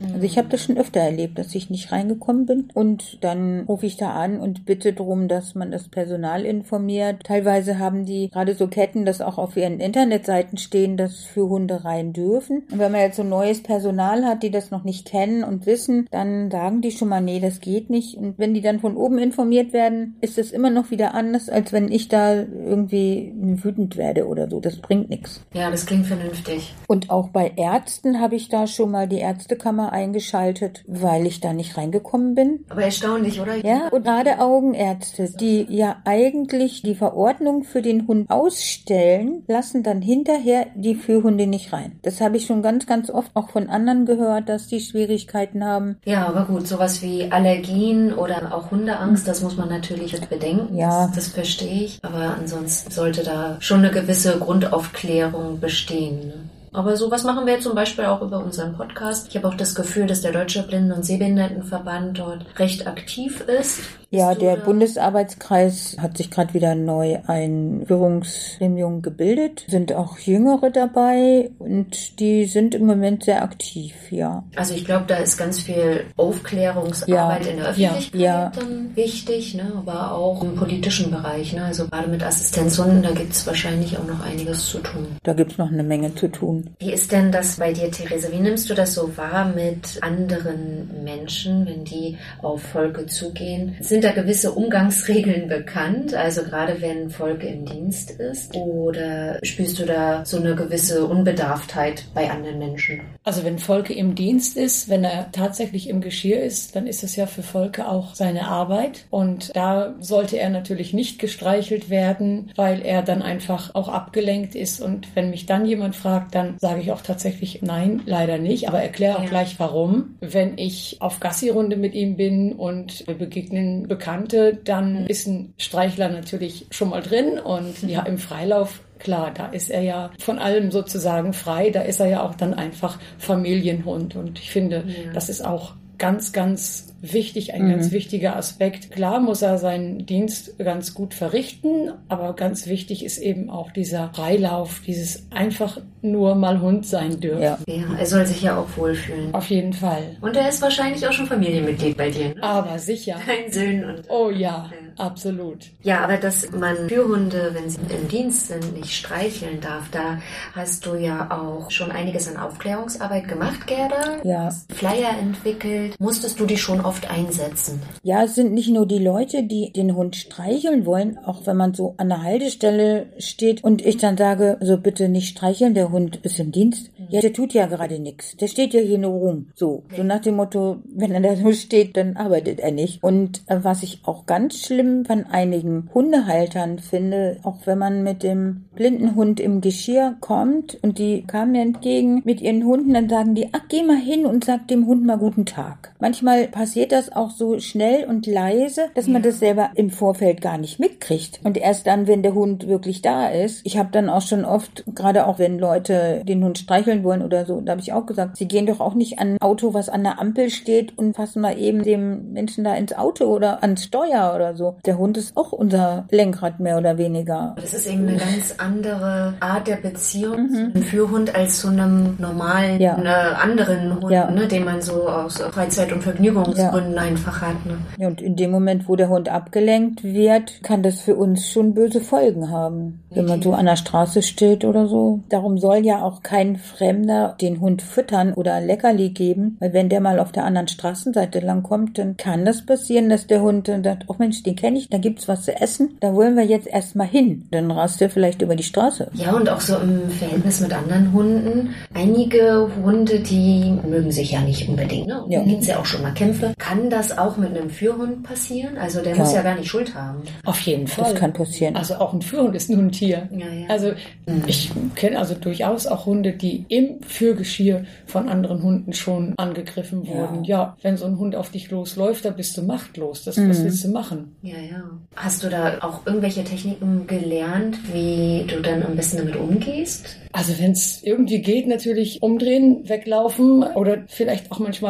Also ich habe das schon öfter erlebt, dass ich nicht reingekommen bin und dann rufe ich da an und bitte darum, dass man das Personal informiert. Teilweise haben die gerade so Ketten, das auch auf ihren Internetseiten stehen, dass für Hunde rein dürfen. Und wenn man jetzt so neues Personal hat, die das noch nicht kennen und wissen, dann sagen die schon mal, nee, das geht nicht. Und wenn die dann von oben informiert werden, ist es immer noch wieder anders, als wenn ich da irgendwie wütend werde oder so. Das bringt nichts. Ja, das klingt vernünftig. Und auch bei Ärzten habe ich da schon mal die Ärztekammer eingeschaltet, weil ich da nicht reingekommen bin. Aber erstaunlich, oder? Ja, und gerade Augenärzte, die ja eigentlich die Verordnung für den Hund ausstellen, lassen dann hinterher die Führhunde nicht rein. Das habe ich schon ganz, ganz oft auch von anderen gehört, dass die Schwierigkeiten haben. Ja, aber gut, sowas wie Allergien oder auch Hundeangst, das muss man natürlich bedenken. Ja. Das, das verstehe ich. Aber ansonsten sollte da schon eine gewisse Grundaufklärung bestehen, ne? Aber sowas machen wir zum Beispiel auch über unseren Podcast. Ich habe auch das Gefühl, dass der Deutsche Blinden- und Sehbehindertenverband dort recht aktiv ist. Ja, der Bundesarbeitskreis hat sich gerade wieder neu ein Führungsgremium gebildet. Sind auch Jüngere dabei und die sind im Moment sehr aktiv, ja. Also ich glaube, da ist ganz viel Aufklärungsarbeit ja. in der Öffentlichkeit ja. dann wichtig, ne? Aber auch im politischen Bereich. Ne? Also gerade mit Assistenzhunden, da gibt es wahrscheinlich auch noch einiges zu tun. Da gibt es noch eine Menge zu tun. Wie ist denn das bei dir, Therese? Wie nimmst du das so wahr mit anderen Menschen, wenn die auf Volke zugehen? Sind da gewisse Umgangsregeln bekannt? Also gerade wenn Volke im Dienst ist? Oder spürst du da so eine gewisse Unbedarftheit bei anderen Menschen? Also wenn Volke im Dienst ist, wenn er tatsächlich im Geschirr ist, dann ist es ja für Volke auch seine Arbeit. Und da sollte er natürlich nicht gestreichelt werden, weil er dann einfach auch abgelenkt ist. Und wenn mich dann jemand fragt, dann sage ich auch tatsächlich nein, leider nicht. Aber erkläre auch ja. gleich warum. Wenn ich auf Gassi-Runde mit ihm bin und wir begegnen Bekannte, dann ist ein Streichler natürlich schon mal drin. Und ja, im Freilauf, klar, da ist er ja von allem sozusagen frei. Da ist er ja auch dann einfach Familienhund. Und ich finde, ja. das ist auch ganz, ganz wichtig, ein mhm. ganz wichtiger Aspekt. Klar muss er seinen Dienst ganz gut verrichten, aber ganz wichtig ist eben auch dieser Freilauf, dieses einfach nur mal Hund sein dürfen. Ja, ja, er soll sich ja auch wohlfühlen. Auf jeden Fall. Und er ist wahrscheinlich auch schon Familienmitglied bei dir, ne? Aber sicher. Dein Söhn und... Oh ja, ja, absolut. Ja, aber dass man Führhunde, wenn sie im Dienst sind, nicht streicheln darf, da hast du ja auch schon einiges an Aufklärungsarbeit gemacht, Gerda. Ja. Hast Flyer entwickelt. Musstest du die schon oft einsetzen? Ja, es sind nicht nur die Leute, die den Hund streicheln wollen, auch wenn man so an der Haltestelle steht und ich dann sage, so bitte nicht streicheln, der Hund ist im Dienst. Mhm. Ja, der tut ja gerade nichts. Der steht ja hier nur rum. So, okay. So nach dem Motto, wenn er da nur steht, dann arbeitet er nicht. Und äh, was ich auch ganz schlimm von einigen Hundehaltern finde, auch wenn man mit dem blinden Hund im Geschirr kommt und die kamen mir entgegen mit ihren Hunden, dann sagen die, ach, geh mal hin und sag dem Hund mal guten Tag. Manchmal passiert das auch so schnell und leise, dass man ja. das selber im Vorfeld gar nicht mitkriegt. Und erst dann, wenn der Hund wirklich da ist. Ich habe dann auch schon oft, gerade auch wenn Leute den Hund streicheln wollen oder so, da habe ich auch gesagt, sie gehen doch auch nicht an ein Auto, was an der Ampel steht und fassen mal eben dem Menschen da ins Auto oder ans Steuer oder so. Der Hund ist auch unser Lenkrad mehr oder weniger. Das ist eben eine ganz andere Art der Beziehung mhm. zu einem Führhund als zu einem normalen, ja. äh, anderen Hund, ja. ne, den man so aus Freizeit- und Vergnügungsgründen ja. einfach hat. Ne? Ja, und in dem Moment, wo der Hund abgelenkt wird, kann das für uns schon böse Folgen haben. Wenn man so an der Straße steht oder so. Darum soll ja auch kein Fremder den Hund füttern oder ein Leckerli geben, weil wenn der mal auf der anderen Straßenseite lang kommt, dann kann das passieren, dass der Hund dann sagt, oh Mensch, den kenne ich, da gibt's was zu essen, da wollen wir jetzt erstmal hin. Dann rast er vielleicht über die Straße. Ja, und auch so im Verhältnis mit anderen Hunden. Einige Hunde, die mögen sich ja nicht unbedingt, ne? Und ja. da gibt's ja auch schon mal Kämpfe. Kann das auch mit einem Führhund passieren? Also der ja. muss ja gar nicht Schuld haben. Auf jeden Fall. Das kann passieren. Also auch ein Führhund ist nur ein Tier. Ja, ja. Also mhm. ich kenne also durchaus auch Hunde, die im Führgeschirr von anderen Hunden schon angegriffen wurden. Ja, ja wenn so ein Hund auf dich losläuft, da bist du machtlos. Das, mhm. Was willst du machen? Ja, ja. Hast du da auch irgendwelche Techniken gelernt, wie du dann am besten damit umgehst? Also wenn es irgendwie geht, natürlich umdrehen, weglaufen oder vielleicht auch manchmal einfach an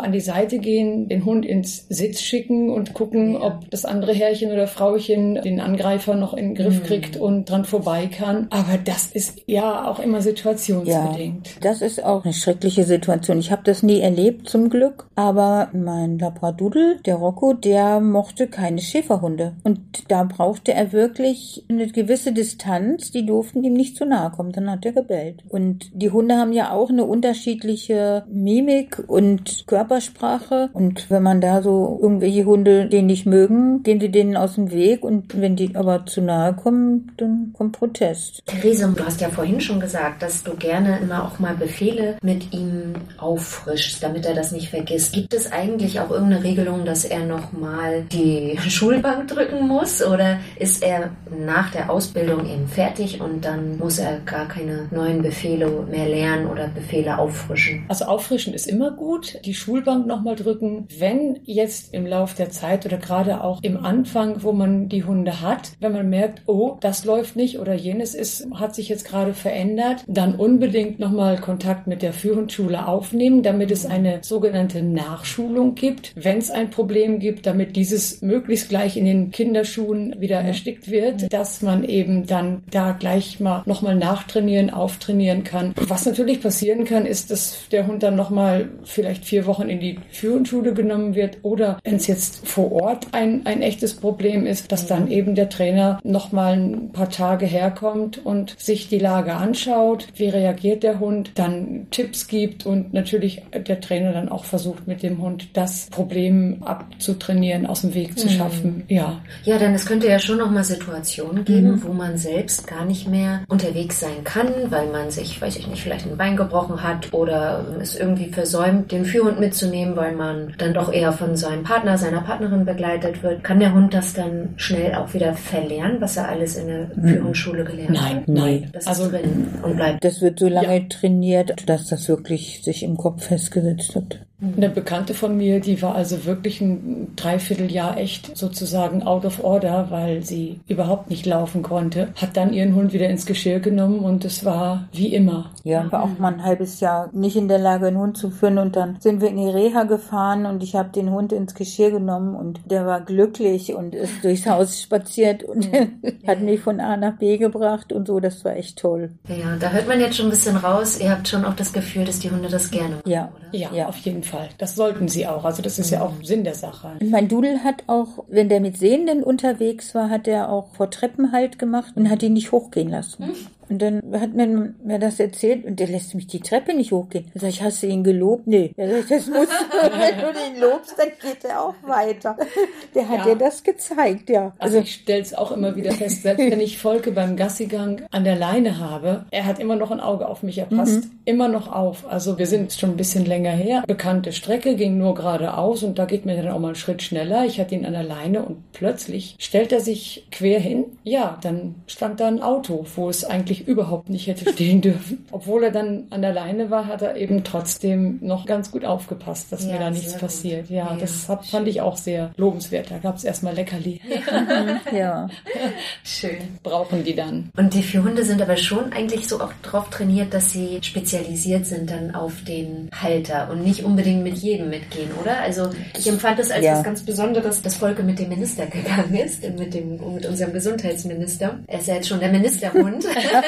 an die Seite gehen, den Hund ins Sitz schicken und gucken, ja. ob das andere Herrchen oder Frauchen den Angreifer noch in den Griff mhm. kriegt und dran vorbei kann. Aber das ist ja auch immer situationsbedingt. Ja, das ist auch eine schreckliche Situation. Ich habe das nie erlebt, zum Glück. Aber mein Labradoodle, der Rocco, der mochte keine Schäferhunde. Und da brauchte er wirklich eine gewisse Distanz. Die durften ihm nicht zu nahe kommen. Dann hat er gebellt. Und die Hunde haben ja auch eine unterschiedliche Mimik und Körpersprache. Und wenn man da so irgendwelche Hunde, die nicht mögen, gehen sie denen aus dem Weg. Und wenn die aber zu nahe kommen, dann kommt Protest. Therese, du hast ja vorhin schon gesagt, dass du gerne immer auch mal Befehle mit ihm auffrischst, damit er das nicht vergisst. Gibt es eigentlich auch irgendeine Regelung, dass er nochmal die Schulbank drücken muss? Oder ist er nach der Ausbildung eben fertig und dann muss er gar keine neuen Befehle mehr lernen oder Befehle auffrischen? Also auffrischen ist immer gut. Die Schulbank nochmal drücken. Wenn jetzt im Lauf der Zeit oder gerade auch im Anfang, wo man die Hunde hat, wenn man merkt, oh, das läuft nicht oder jenes ist, hat sich jetzt gerade verändert, dann unbedingt nochmal Kontakt mit der Führungsschule aufnehmen, damit es eine sogenannte Nachschulung gibt, wenn es ein Problem gibt, damit dieses möglichst gleich in den Kinderschuhen wieder erstickt wird, dass man eben dann da gleich mal nochmal nachtrainieren, auftrainieren kann. Was natürlich passieren kann, ist, dass der Hund dann nochmal vielleicht vier Wochen in die Führungsschule genommen wird oder wenn es jetzt vor Ort ein, ein echtes Problem ist, dass dann eben der Trainer nochmal ein paar Tage herkommt und sich die Lage anschaut, wie reagiert der Hund, dann Tipps gibt und natürlich der Trainer dann auch versucht, mit dem Hund das Problem abzutrainieren, aus dem Weg zu mhm. schaffen. Ja. Ja, denn es könnte ja schon nochmal Situationen geben, mhm. wo man selbst gar nicht mehr unterwegs sein kann, weil man sich, weiß ich nicht, vielleicht ein Bein gebrochen hat oder es irgendwie versäumt, den Führhund mitzunehmen, weil man dann doch eher von seinem Partner, seiner Partnerin begleitet wird. Kann der Hund das dann schnell auch wieder verlernen, was er alles in der mhm. Führungsschule gelernt nein, hat? Nein, das also ist drin und bleibt. Das wird so lange ja. trainiert, dass das wirklich sich im Kopf festgesetzt hat. Eine Bekannte von mir, die war also wirklich ein Dreivierteljahr echt sozusagen out of order, weil sie überhaupt nicht laufen konnte, hat dann ihren Hund wieder ins Geschirr genommen und es war wie immer. Ja, war auch mal ein halbes Jahr nicht in der Lage, einen Hund zu führen und dann sind wir in die Reha gefahren und ich habe den Hund ins Geschirr genommen und der war glücklich und ist durchs Haus spaziert und mhm. hat mich von A nach B gebracht und so, das war echt toll. Ja, da hört man jetzt schon ein bisschen raus, ihr habt schon auch das Gefühl, dass die Hunde das gerne machen, ja. oder? Ja, ja, auf jeden Fall. Das sollten sie auch. Also das ist ja auch Sinn der Sache. Und mein Doodle hat auch, wenn der mit Sehenden unterwegs war, hat er auch vor Treppen Halt gemacht und hat ihn nicht hochgehen lassen. Mhm. Und dann hat man mir das erzählt und der lässt mich die Treppe nicht hochgehen. Da sag ich, hast du ihn gelobt? Nee. Da sag ich, das muss, wenn du ihn lobst, dann geht er auch weiter. Der hat ja. dir das gezeigt, ja. Also, also ich stelle es auch immer wieder fest, selbst wenn ich Volke beim Gassigang an der Leine habe, er hat immer noch ein Auge auf mich, er passt mhm. immer noch auf. Also wir sind schon ein bisschen länger her. Bekannte Strecke, ging nur geradeaus und da geht mir dann auch mal einen Schritt schneller. Ich hatte ihn an der Leine und plötzlich stellt er sich quer hin. Ja, dann stand da ein Auto, wo es eigentlich überhaupt nicht hätte stehen dürfen. Obwohl er dann an der Leine war, hat er eben trotzdem noch ganz gut aufgepasst, dass ja, mir da nichts passiert. Ja, ja, das hat, fand ich auch sehr lobenswert. Da gab es erstmal Leckerli. Ja. ja. Schön. Brauchen die dann. Und die vier Hunde sind aber schon eigentlich so auch drauf trainiert, dass sie spezialisiert sind dann auf den Halter und nicht unbedingt mit jedem mitgehen, oder? Also ich empfand es als ja. was ganz Besonderes, dass Volke mit dem Minister gegangen ist, mit, dem, mit unserem Gesundheitsminister. Er ist ja jetzt schon der Ministerhund.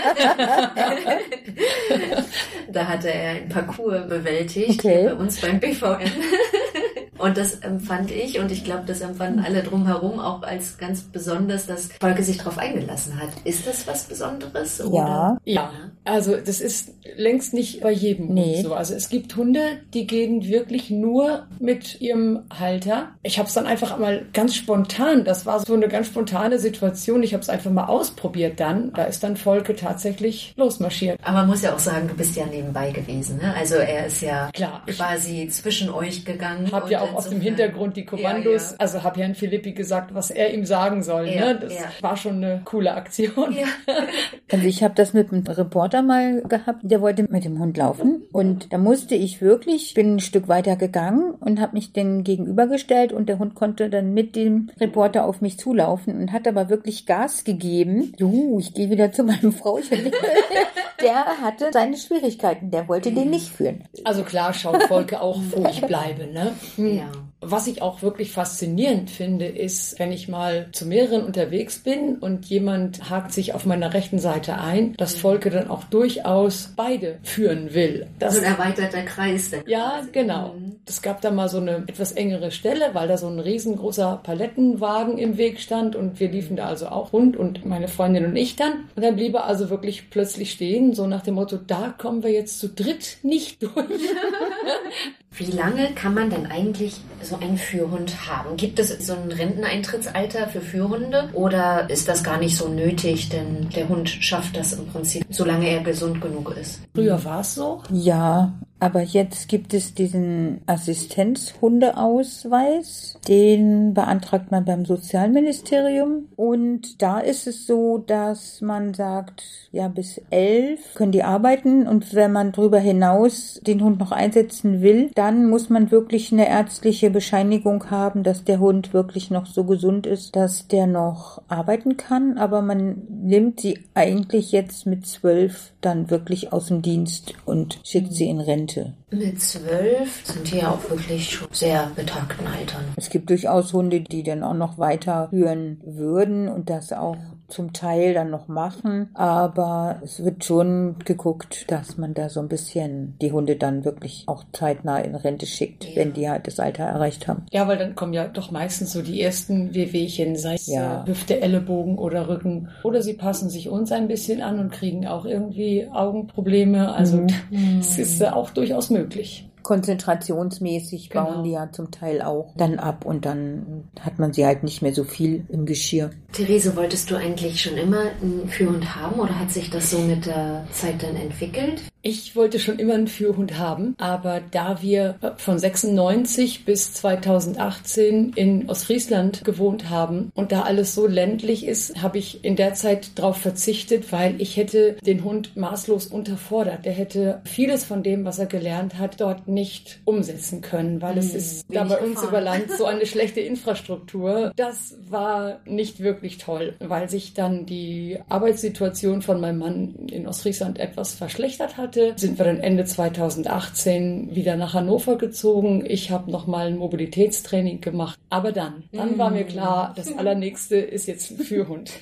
Da hatte er ein Parcours bewältigt okay. bei uns beim B V N. Und das empfand ich und ich glaube, das empfanden alle drumherum auch als ganz besonders, dass Volke sich darauf eingelassen hat. Ist das was Besonderes? Oder? Ja. Ja, also das ist längst nicht bei jedem nee. Hund so. Also es gibt Hunde, die gehen wirklich nur mit ihrem Halter. Ich habe es dann einfach mal ganz spontan, das war so eine ganz spontane Situation, ich habe es einfach mal ausprobiert dann. Da ist dann Volke tatsächlich losmarschiert. Aber man muss ja auch sagen, du bist ja nebenbei gewesen, ne? Also er ist ja Klar, quasi zwischen euch gegangen. Hab ja auch aus dem Hintergrund die Kommandos, ja, ja. also habe Herrn Philippi gesagt, was er ihm sagen soll. Ja, ne? Das ja. war schon eine coole Aktion. Ja. Also ich habe das mit einem Reporter mal gehabt, der wollte mit dem Hund laufen und da musste ich wirklich, bin ein Stück weiter gegangen und habe mich dann gegenübergestellt und der Hund konnte dann mit dem Reporter auf mich zulaufen und hat aber wirklich Gas gegeben. Du, ich gehe wieder zu meinem Frauchen. der hatte seine Schwierigkeiten, der wollte den nicht führen. Also klar schaut Volker auch, wo ich bleibe, ne? Ja. Was ich auch wirklich faszinierend finde, ist, wenn ich mal zu mehreren unterwegs bin und jemand hakt sich auf meiner rechten Seite ein, dass Volker dann auch durchaus beide führen will. Das So ein erweiterter Kreis. Dann ja, quasi. genau. Es gab da mal so eine etwas engere Stelle, weil da so ein riesengroßer Palettenwagen im Weg stand und wir liefen da also auch rund und meine Freundin und ich dann. Und dann blieb er also wirklich plötzlich stehen, so nach dem Motto, da kommen wir jetzt zu dritt nicht durch. Wie lange kann man denn eigentlich so einen Führhund haben? Gibt es so ein Renteneintrittsalter für Führhunde oder ist das gar nicht so nötig, denn der Hund schafft das im Prinzip, solange er gesund genug ist? Früher war es so. Ja, aber jetzt gibt es diesen Assistenzhundeausweis, den beantragt man beim Sozialministerium und da ist es so, dass man sagt, ja bis elf können die arbeiten und wenn man darüber hinaus den Hund noch einsetzen will, dann muss man wirklich eine ärztliche Bescheinigung haben, dass der Hund wirklich noch so gesund ist, dass der noch arbeiten kann, aber man nimmt sie eigentlich jetzt mit zwölf dann wirklich aus dem Dienst und schickt sie in Rente. Mit zwölf sind die ja auch wirklich schon sehr betagten Altern. Es gibt durchaus Hunde, die dann auch noch weiter führen würden und das auch zum Teil dann noch machen, aber es wird schon geguckt, dass man da so ein bisschen die Hunde dann wirklich auch zeitnah in Rente schickt, ja. wenn die halt das Alter erreicht haben. Ja, weil dann kommen ja doch meistens so die ersten Wehwehchen, sei es ja. Hüfte, Ellenbogen oder Rücken. Oder sie passen sich uns ein bisschen an und kriegen auch irgendwie Augenprobleme. Also mhm. es ist auch durchaus möglich. Konzentrationsmäßig Genau. bauen die ja zum Teil auch dann ab und dann hat man sie halt nicht mehr so viel im Geschirr. Therese, wolltest du eigentlich schon immer einen Führhund haben oder hat sich das so mit der Zeit dann entwickelt? Ich wollte schon immer einen Führhund haben, aber da wir von sechsundneunzig bis zweitausendachtzehn in Ostfriesland gewohnt haben und da alles so ländlich ist, habe ich in der Zeit darauf verzichtet, weil ich hätte den Hund maßlos unterfordert. Der hätte vieles von dem, was er gelernt hat, dort nicht umsetzen können, weil hm, es ist da bei uns über Land so eine schlechte Infrastruktur. Das war nicht wirklich toll, weil sich dann die Arbeitssituation von meinem Mann in Ostfriesland etwas verschlechtert hat. Sind wir dann Ende zweitausendachtzehn wieder nach Hannover gezogen. Ich habe nochmal ein Mobilitätstraining gemacht. Aber dann, dann mm. war mir klar, das Allernächste ist jetzt ein Führhund.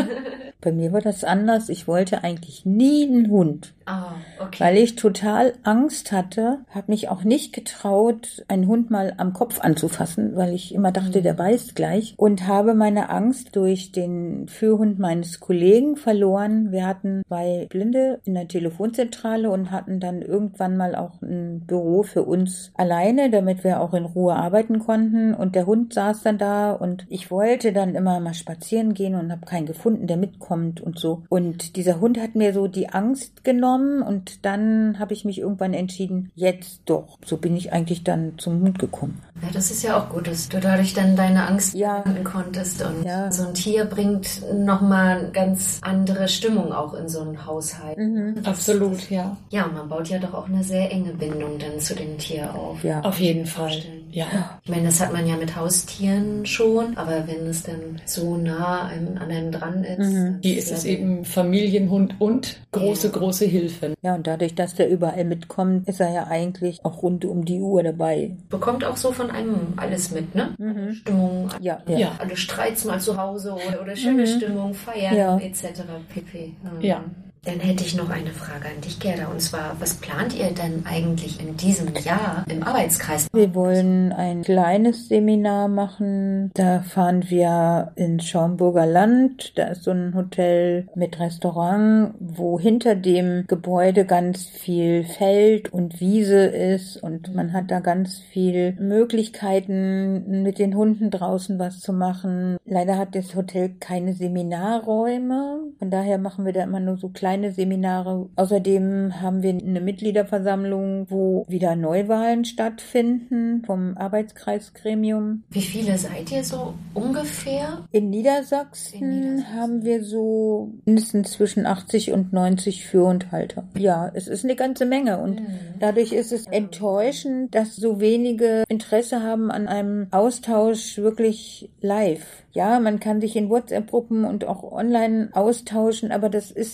Bei mir war das anders. Ich wollte eigentlich nie einen Hund. Ah, okay. Weil ich total Angst hatte, habe mich auch nicht getraut, einen Hund mal am Kopf anzufassen, weil ich immer dachte, der beißt gleich. Und habe meine Angst durch den Führhund meines Kollegen verloren. Wir hatten zwei Blinde in der Telefonzentrale und hatten dann irgendwann mal auch ein Büro für uns alleine, damit wir auch in Ruhe arbeiten konnten. Und der Hund saß dann da und ich wollte dann immer mal spazieren gehen und habe keinen gefunden, der mitkommt und so. Und dieser Hund hat mir so die Angst genommen und dann habe ich mich irgendwann entschieden, jetzt doch. So bin ich eigentlich dann zum Hund gekommen. Ja, das ist ja auch gut, dass du dadurch dann deine Angst ja. beenden konntest. Und ja. so ein Tier bringt nochmal eine ganz andere Stimmung auch in so einen Haushalt. Mhm. Absolut, ja. Ja, und man baut ja doch auch eine sehr enge Bindung dann zu dem Tier auf. Ja, auf jeden Fall. Ja. Ich meine, das hat man ja mit Haustieren schon, aber wenn es dann so nah an einem dran ist. Mhm. Hier ist es eben Familienhund und große, ja. große Hilfe. Ja, und dadurch, dass der überall mitkommt, ist er ja eigentlich auch rund um die Uhr dabei. Bekommt auch so von einem alles mit, ne? Mhm. Stimmung, ja, ja. ja. alle Streits mal zu Hause oder, oder schöne mhm. Stimmung, Feiern ja. et cetera pp. Mhm. Ja. Dann hätte ich noch eine Frage an dich, Gerda. Und zwar, was plant ihr denn eigentlich in diesem Jahr im Arbeitskreis? Wir wollen ein kleines Seminar machen. Da fahren wir ins Schaumburger Land. Da ist so ein Hotel mit Restaurant, wo hinter dem Gebäude ganz viel Feld und Wiese ist. Und man hat da ganz viel Möglichkeiten, mit den Hunden draußen was zu machen. Leider hat das Hotel keine Seminarräume. Von daher machen wir da immer nur so kleine kleine Seminare. Außerdem haben wir eine Mitgliederversammlung, wo wieder Neuwahlen stattfinden vom Arbeitskreisgremium. Wie viele seid ihr so ungefähr? In Niedersachsen, In Niedersachsen. haben wir so mindestens zwischen achtzig und neunzig Führhundhalter. Ja, es ist eine ganze Menge und mhm. dadurch ist es enttäuschend, dass so wenige Interesse haben an einem Austausch wirklich live. Ja, man kann sich in WhatsApp-Gruppen und auch online austauschen, aber das ist nicht das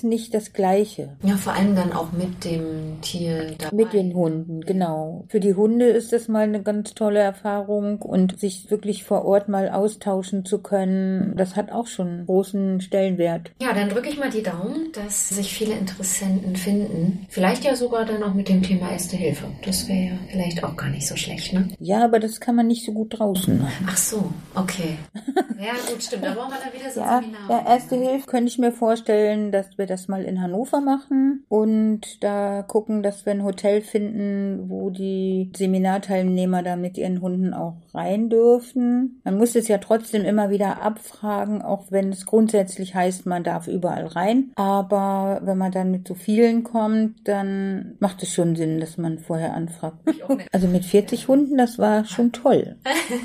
das Gleiche. Ja, vor allem dann auch mit dem Tier dabei. Mit den Hunden, genau. Für die Hunde ist das mal eine ganz tolle Erfahrung und sich wirklich vor Ort mal austauschen zu können, das hat auch schon einen großen Stellenwert. Ja, dann drücke ich mal die Daumen, dass sich viele Interessenten finden. Vielleicht ja sogar dann auch mit dem Thema Erste Hilfe. Das wäre ja vielleicht auch gar nicht so schlecht, ne? Ja, aber das kann man nicht so gut draußen machen. Ach so, okay. Ja, gut, stimmt. Da brauchen wir dann wieder so ein ja, Seminar. Ja, Erste Hilfe könnte ich mir vorstellen, dass wir das mal in Hannover machen und da gucken, dass wir ein Hotel finden, wo die Seminarteilnehmer da mit ihren Hunden auch rein dürfen. Man muss es ja trotzdem immer wieder abfragen, auch wenn es grundsätzlich heißt, man darf überall rein. Aber wenn man dann mit so vielen kommt, dann macht es schon Sinn, dass man vorher anfragt. Also mit vierzig Hunden, das war schon toll.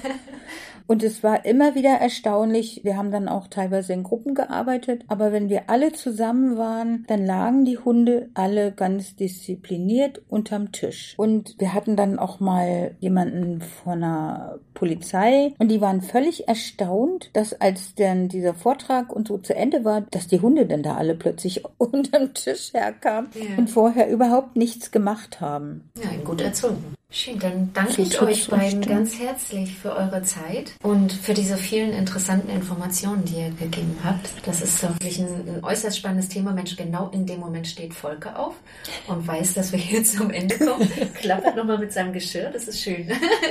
Und es war immer wieder erstaunlich, wir haben dann auch teilweise in Gruppen gearbeitet, aber wenn wir alle zusammen waren, dann lagen die Hunde alle ganz diszipliniert unterm Tisch. Und wir hatten dann auch mal jemanden von der Polizei und die waren völlig erstaunt, dass als dann dieser Vortrag und so zu Ende war, dass die Hunde dann da alle plötzlich unterm Tisch herkamen ja. und vorher überhaupt nichts gemacht haben. Ja, gut erzogen. Schön, dann danke ich euch beiden ganz herzlich für eure Zeit und für diese vielen interessanten Informationen, die ihr gegeben habt. Das ist wirklich ein, ein äußerst spannendes Thema. Mensch, genau in dem Moment steht Volker auf und weiß, dass wir hier zum Ende kommen. Klappert nochmal mit seinem Geschirr, das ist schön.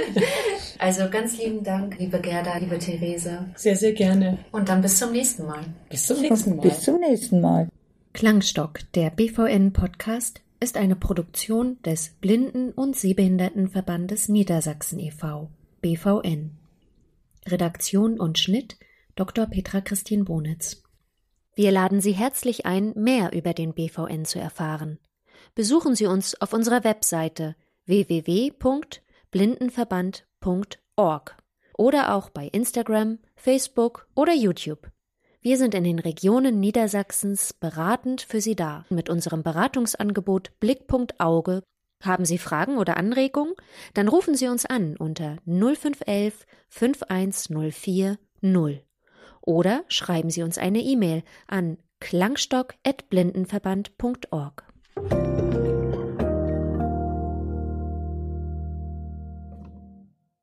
Also ganz lieben Dank, liebe Gerda, liebe Therese. Sehr, sehr gerne. Und dann bis zum nächsten Mal. Bis zum nächsten Mal. Bis zum nächsten Mal. Klangstock, der B V N-Podcast, ist eine Produktion des Blinden- und Sehbehindertenverbandes Niedersachsen e V, B V N. Redaktion und Schnitt Doktor Petra Christine Bonitz. Wir laden Sie herzlich ein, mehr über den B V N zu erfahren. Besuchen Sie uns auf unserer Webseite w w w punkt blindenverband punkt org oder auch bei Instagram, Facebook oder YouTube. Wir sind in den Regionen Niedersachsens beratend für Sie da. Mit unserem Beratungsangebot Blickpunkt Auge. Haben Sie Fragen oder Anregungen? Dann rufen Sie uns an unter null fünf eins fünf eins null vier null oder schreiben Sie uns eine E-Mail an klangstock at blindenverband punkt org.